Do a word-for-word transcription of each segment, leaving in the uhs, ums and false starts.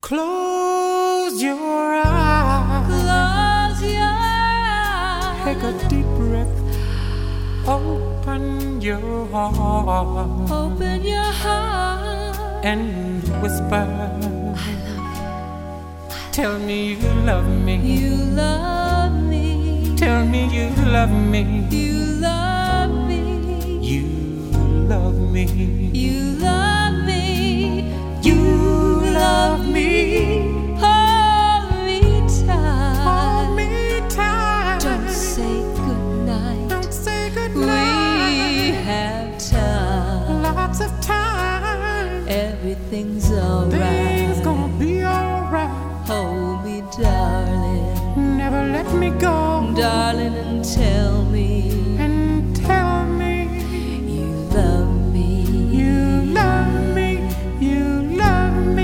Close your eyes. Close your eyes. Take a deep breath. Open your heart. Open your heart And whisper. I love you. Tell me you love me. You love me. Tell me you love me. You love me. You love me. You love me. You love me. Hold me tight. Hold me tight. Don't say goodnight. Don't say We goodnight. have time. Lots of time. Everything's alright. Things gonna be alright. Hold me, darling. Never let me go. Darling, and tell me And tell me you love me. you love me. You love me.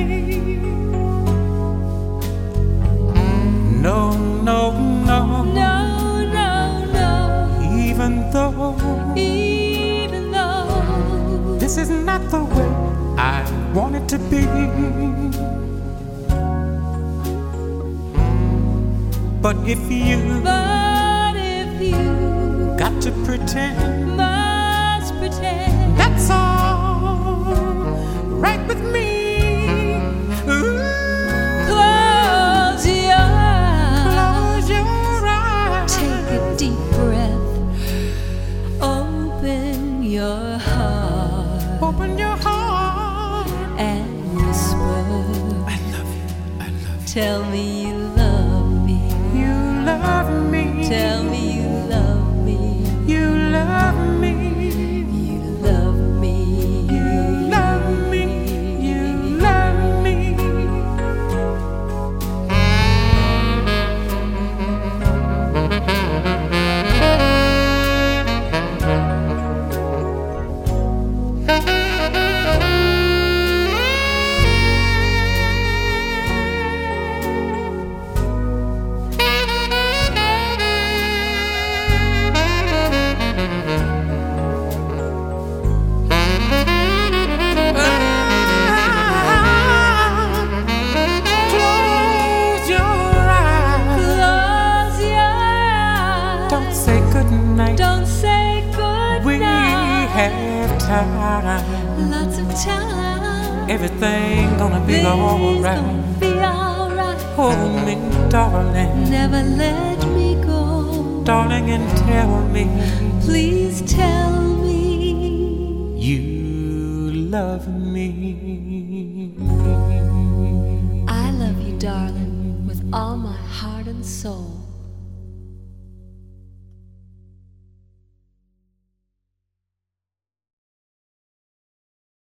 No, no, no. No, no, no. Even though Even though this is not the way I want it to be. But if you But if you got to pretend, must pretend, that's all right with me. Ooh, close your eyes. close your eyes. Take a deep breath. Open your heart Open your heart. and whisper. I love you. I love you. Tell me you love me. You love me. Tell me you love me. You love me. You love me. You love me. You love me. Close your eyes. Close your eyes. Don't say goodnight. Don't say We goodnight. have time. Lots of time. Everything gonna be Things alright. gonna be alright. Hold me, darling, Never let me go. darling, and tell me Please tell me you love me. I love you, darling, with all my heart and soul.